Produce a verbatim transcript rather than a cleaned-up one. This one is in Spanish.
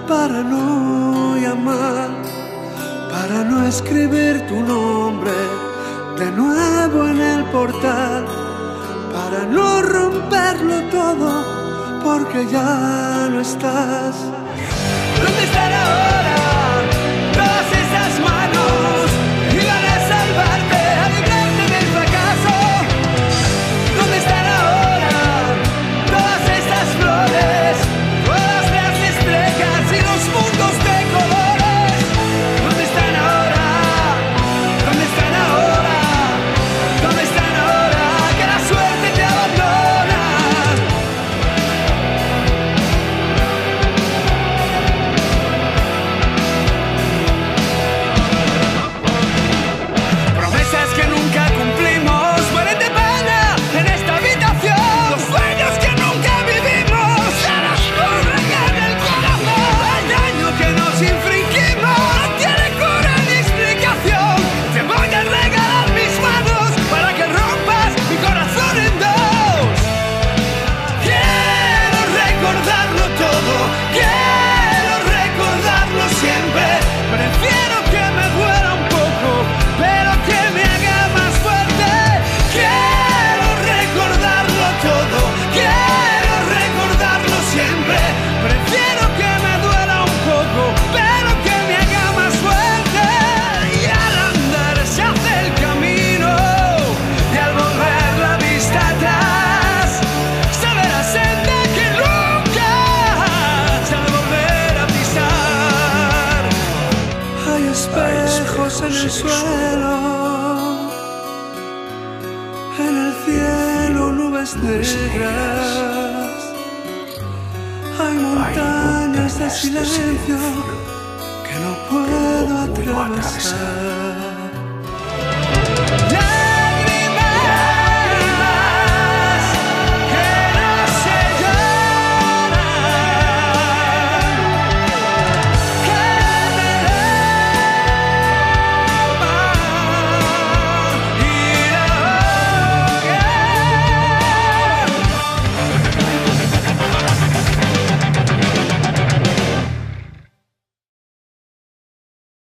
para no llamar, para no escribir tu nombre de nuevo en el portal, para no romperlo todo, porque ya no estás. ¿Dónde están ahora todas esas manos que iban a salvarte, a librarte del fracaso? ¿Dónde están ahora todas esas flores, todas las estrellas y los mundos de colores? ¿Dónde están ahora? ¿Dónde están ahora? ¿Dónde están ahora que la suerte te abandona? Promesas que nunca cumplimos mueren de pena en esta habitación. Los sueños que nunca vivimos se nos corren en el corazón. El daño que nos infringimos no tiene cura ni explicación. Te voy a regalar mis manos para que rompas mi corazón en dos. Quiero recordarlo todo, quiero recordarlo siempre. Prefiero que me duela un poco, pero que me haga más fuerte. Quiero recordarlo todo, quiero recordarlo siempre. Prefiero que me duela un poco, pero que me haga más fuerte. Y al andar se hace el camino, y al volver la vista atrás, se ve la senda que nunca se ha de volver a pisar. Hay espejos en el suelo, en el cielo nubes negras. Hay montañas de silencio que no puedo atravesar.